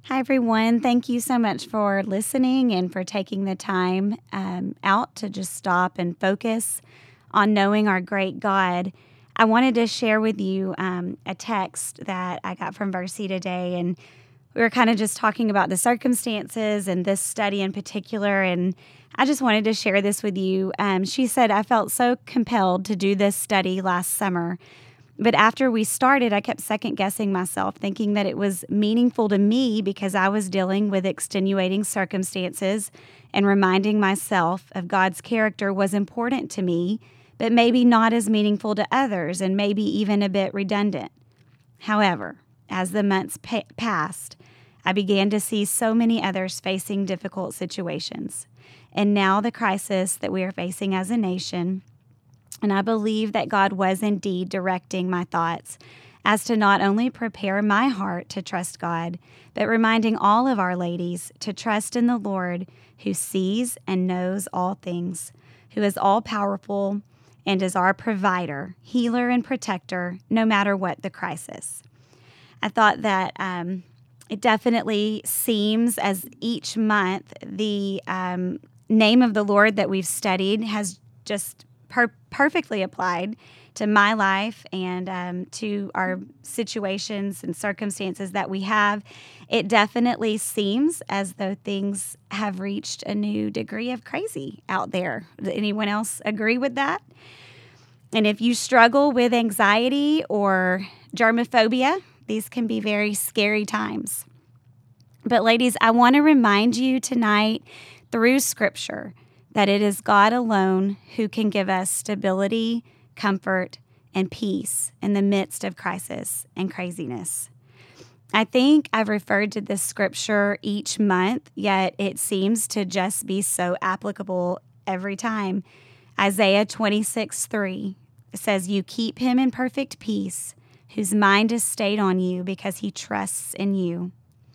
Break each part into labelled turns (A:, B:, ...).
A: Hi, everyone. Thank you so much for listening and for taking the time out to just stop and focus on knowing our great God. I wanted to share with you a text that I got from Versi today, and we were kind of just talking about the circumstances and this study in particular, and I just wanted to share this with you. She said, I felt so compelled to do this study last summer, but after we started, I kept second-guessing myself, thinking that it was meaningful to me because I was dealing with extenuating circumstances, and reminding myself of God's character was important to me, but maybe not as meaningful to others, and maybe even a bit redundant. However, as the months passed, I began to see so many others facing difficult situations, and now the crisis that we are facing as a nation. And I believe that God was indeed directing my thoughts as to not only prepare my heart to trust God, but reminding all of our ladies to trust in the Lord who sees and knows all things, who is all-powerful and is our provider, healer, and protector, no matter what the crisis. I thought that it definitely seems as each month the name of the Lord that we've studied has just perfectly applied to my life and to our situations and circumstances that we have. It definitely seems as though things have reached a new degree of crazy out there. Does anyone else agree with that? And if you struggle with anxiety or germophobia, these can be very scary times. But ladies, I want to remind you tonight through Scripture that it is God alone who can give us stability, comfort, and peace in the midst of crisis and craziness. I think I've referred to this scripture each month, yet it seems to just be so applicable every time. Isaiah 26:3 says, "You keep him in perfect peace, whose mind is stayed on you because he trusts in you."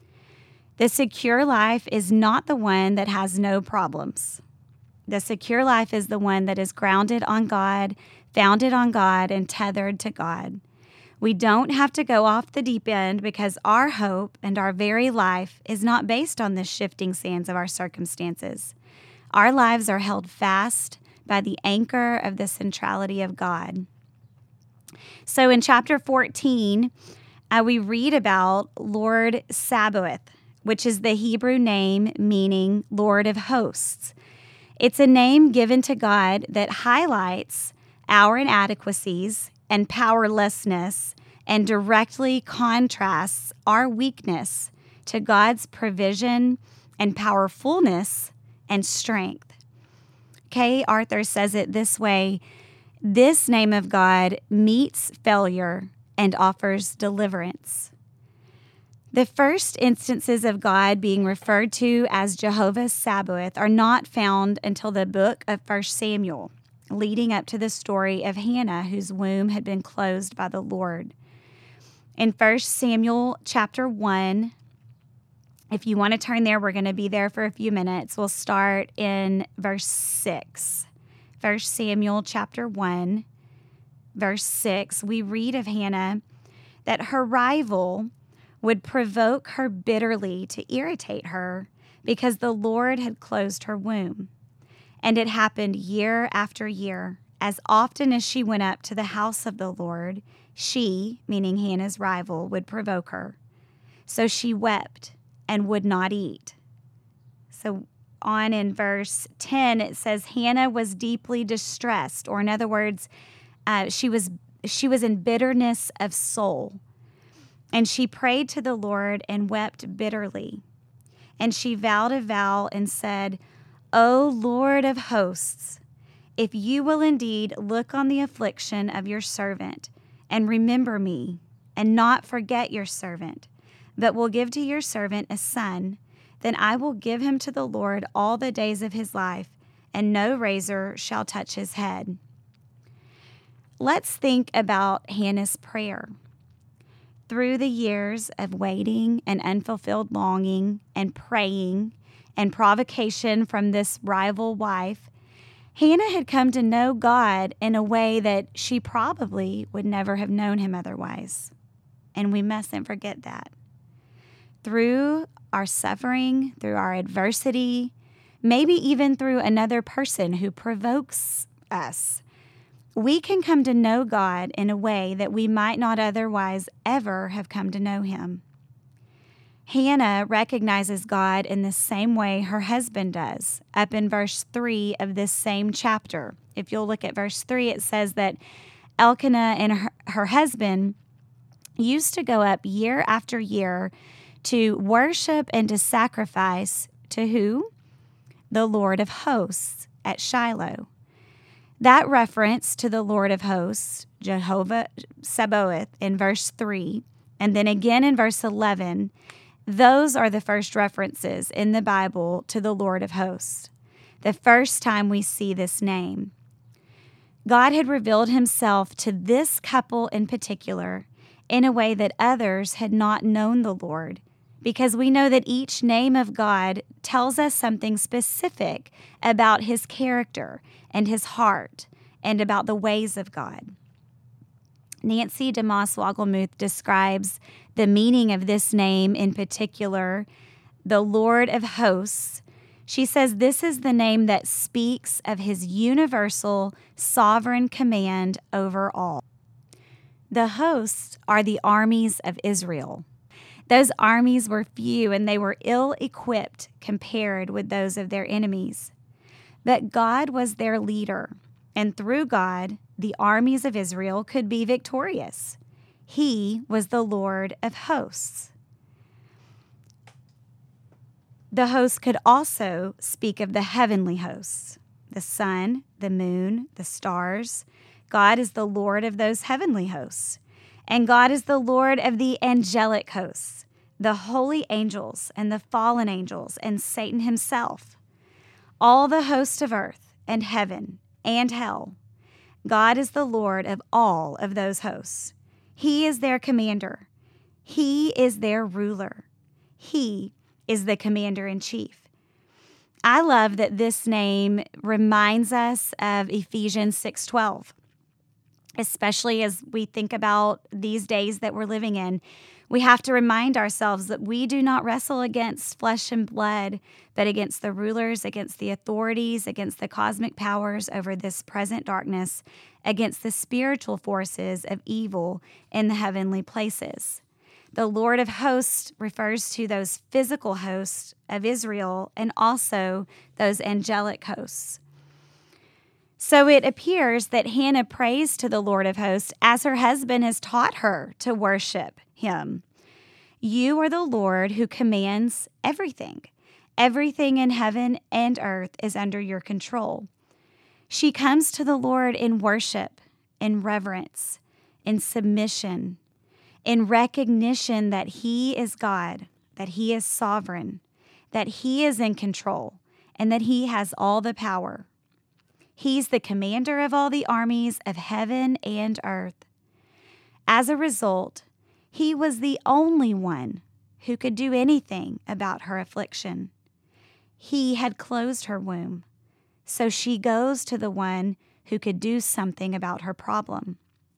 A: The secure life is not the one that has no problems. The secure life is the one that is grounded on God, founded on God, and tethered to God. We don't have to go off the deep end because our hope and our very life is not based on the shifting sands of our circumstances. Our lives are held fast by the anchor of the centrality of God. So in chapter 14, we read about Lord Sabaoth, which is the Hebrew name meaning Lord of Hosts. It's a name given to God that highlights our inadequacies and powerlessness and directly contrasts our weakness to God's provision and powerfulness and strength. Kay Arthur says it this way: this name of God meets failure and offers deliverance. The first instances of God being referred to as Jehovah Sabaoth are not found until the book of 1 Samuel, leading up to the story of Hannah, whose womb had been closed by the Lord. In 1 Samuel chapter 1, if you want to turn there, we're going to be there for a few minutes. We'll start in verse 6. 1 Samuel chapter 1, verse 6, we read of Hannah that her rival would provoke her bitterly to irritate her because the Lord had closed her womb. And it happened year after year. As often as she went up to the house of the Lord, she, meaning Hannah's rival, would provoke her. So she wept and would not eat. So on in verse 10, it says, Hannah was deeply distressed, or in other words, she was in bitterness of soul. And she prayed to the Lord and wept bitterly. And she vowed a vow and said, O Lord of hosts, if you will indeed look on the affliction of your servant and remember me, and not forget your servant, but will give to your servant a son, then I will give him to the Lord all the days of his life, and no razor shall touch his head. Let's think about Hannah's prayer. Through the years of waiting and unfulfilled longing and praying and provocation from this rival wife, Hannah had come to know God in a way that she probably would never have known him otherwise. And we mustn't forget that. Through our suffering, through our adversity, maybe even through another person who provokes us, we can come to know God in a way that we might not otherwise ever have come to know him. Hannah recognizes God in the same way her husband does, up in verse 3 of this same chapter. If you'll look at verse 3, it says that Elkanah and her husband used to go up year after year to worship and to sacrifice to who? The Lord of hosts at Shiloh. That reference to the Lord of hosts, Jehovah Sabaoth, in verse 3, and then again in verse 11, those are the first references in the Bible to the Lord of hosts, the first time we see this name. God had revealed himself to this couple in particular in a way that others had not known the Lord, because we know that each name of God tells us something specific about his character and his heart and about the ways of God. Nancy DeMoss Wogelmuth describes the meaning of this name in particular, the Lord of hosts. She says this is the name that speaks of his universal sovereign command over all. The hosts are the armies of Israel. Those armies were few and they were ill-equipped compared with those of their enemies. But God was their leader, and through God, the armies of Israel could be victorious. He was the Lord of hosts. The hosts could also speak of the heavenly hosts, the sun, the moon, the stars. God is the Lord of those heavenly hosts. And God is the Lord of the angelic hosts, the holy angels and the fallen angels and Satan himself. All the hosts of earth and heaven and hell. God is the Lord of all of those hosts. He is their commander. He is their ruler. He is the commander-in-chief. I love that this name reminds us of Ephesians 6:12, especially as we think about these days that we're living in. We have to remind ourselves that we do not wrestle against flesh and blood, but against the rulers, against the authorities, against the cosmic powers over this present darkness, against the spiritual forces of evil in the heavenly places. The Lord of hosts refers to those physical hosts of Israel and also those angelic hosts. So it appears that Hannah prays to the Lord of hosts as her husband has taught her to worship him. You are the Lord who commands everything. Everything in heaven and earth is under your control. She comes to the Lord in worship, in reverence, in submission, in recognition that he is God, that he is sovereign, that he is in control, and that he has all the power. He's the commander of all the armies of heaven and earth. As a result, he was the only one who could do anything about her affliction. He had closed her womb, so she goes to the one who could do something about her problem.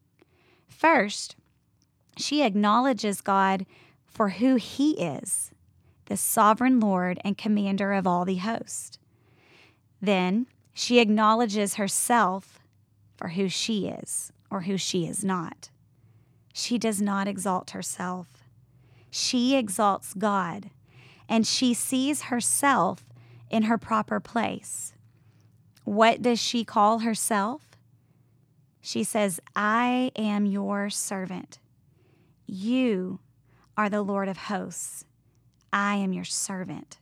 A: First, she acknowledges God for who he is, the sovereign Lord and commander of all the host. Then she acknowledges herself for who she is or who she is not. She does not exalt herself. She exalts God, and she sees herself in her proper place. What does she call herself? She says, I am your servant. You are the Lord of hosts. I am your servant.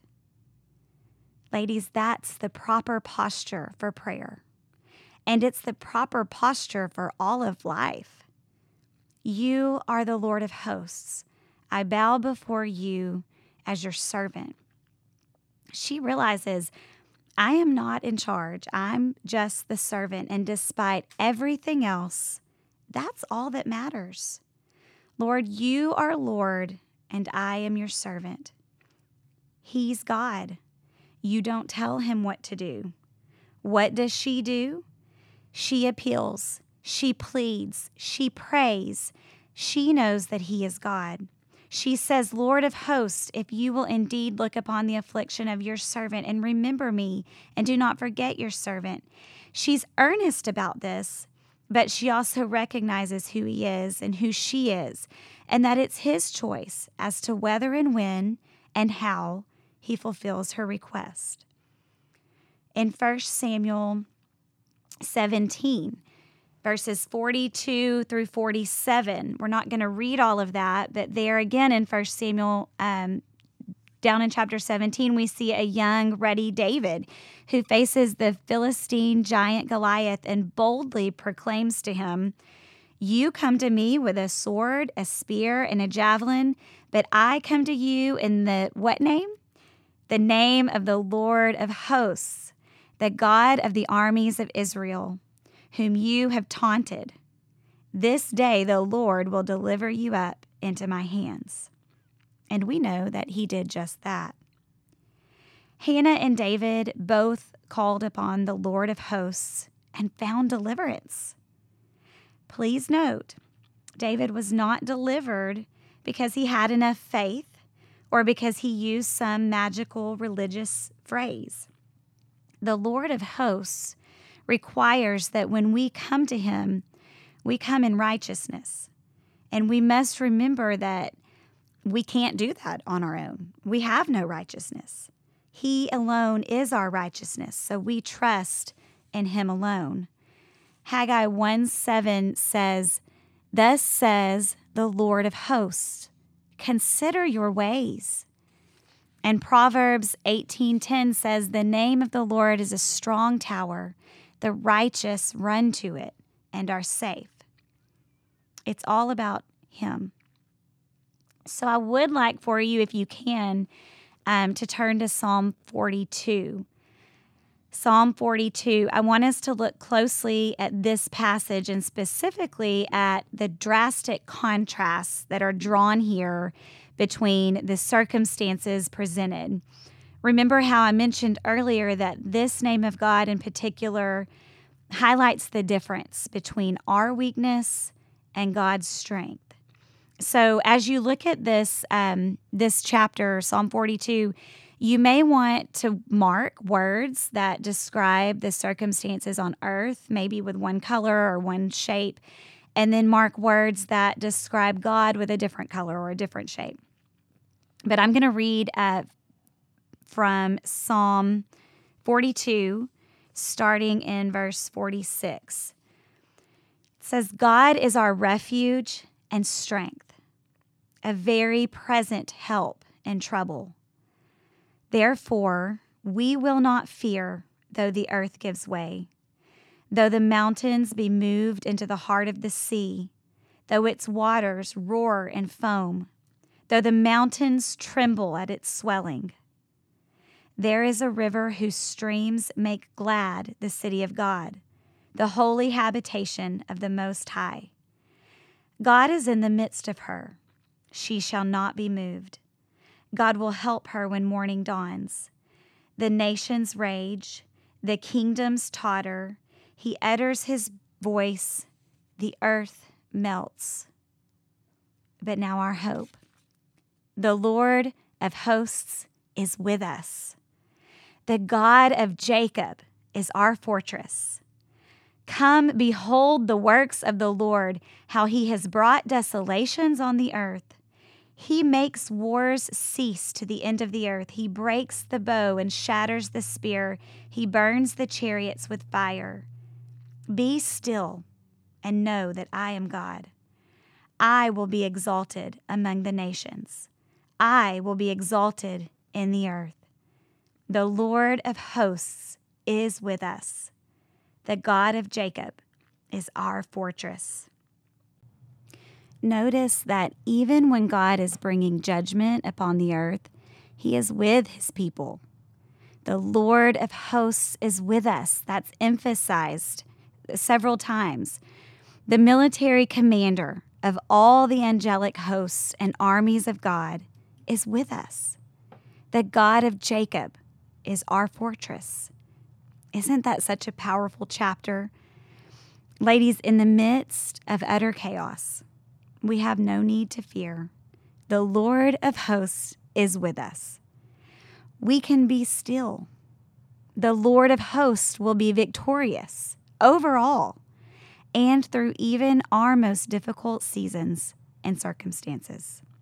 A: Ladies, that's the proper posture for prayer. And it's the proper posture for all of life. You are the Lord of hosts. I bow before you as your servant. She realizes, I am not in charge. I'm just the servant. And despite everything else, that's all that matters. Lord, you are Lord, and I am your servant. He's God. You don't tell him what to do. What does she do? She appeals. She pleads. She prays. She knows that he is God. She says, Lord of hosts, if you will indeed look upon the affliction of your servant and remember me and do not forget your servant. She's earnest about this, but she also recognizes who he is and who she is, and that it's his choice as to whether and when and how he fulfills her request. In 1 Samuel 17, verses 42 through 47. We're not going to read all of that, but there again in 1 Samuel, down in chapter 17, we see a young, ready David who faces the Philistine giant Goliath and boldly proclaims to him, you come to me with a sword, a spear, and a javelin, but I come to you in the what name? The name of the Lord of hosts, the God of the armies of Israel, whom you have taunted. This day the Lord will deliver you up into my hands. And we know that he did just that. Hannah and David both called upon the Lord of hosts and found deliverance. Please note, David was not delivered because he had enough faith or because he used some magical religious phrase. The Lord of hosts requires that when we come to him, we come in righteousness. And we must remember that we can't do that on our own. We have no righteousness. He alone is our righteousness, so we trust in him alone. Haggai 1:7 says, thus says the Lord of hosts, consider your ways. And Proverbs 18:10 says, the name of the Lord is a strong tower. The righteous run to it and are safe. It's all about him. So I would like for you, if you can, to turn to Psalm 42. Psalm 42, I want us to look closely at this passage and specifically at the drastic contrasts that are drawn here between the circumstances presented. Remember how I mentioned earlier that this name of God in particular highlights the difference between our weakness and God's strength. So as you look at this chapter, Psalm 42, you may want to mark words that describe the circumstances on earth, maybe with one color or one shape, and then mark words that describe God with a different color or a different shape. But I'm going to read from Psalm 42, starting in verse 46. It says, God is our refuge and strength, a very present help in trouble. Therefore, we will not fear, though the earth gives way, though the mountains be moved into the heart of the sea, though its waters roar and foam, though the mountains tremble at its swelling. There is a river whose streams make glad the city of God, the holy habitation of the Most High. God is in the midst of her. She shall not be moved. God will help her when morning dawns. The nations rage, the kingdoms totter. He utters his voice, the earth melts. But now our hope. The Lord of hosts is with us. The God of Jacob is our fortress. Come, behold the works of the Lord, how he has brought desolations on the earth. He makes wars cease to the end of the earth. He breaks the bow and shatters the spear. He burns the chariots with fire. Be still and know that I am God. I will be exalted among the nations. I will be exalted in the earth. The Lord of hosts is with us. The God of Jacob is our fortress. Notice that even when God is bringing judgment upon the earth, he is with his people. The Lord of hosts is with us. That's emphasized several times. The military commander of all the angelic hosts and armies of God is with us. The God of Jacob is our fortress. Isn't that such a powerful chapter? Ladies, in the midst of utter chaos, we have no need to fear. The Lord of hosts is with us. We can be still. The Lord of hosts will be victorious over all and through even our most difficult seasons and circumstances.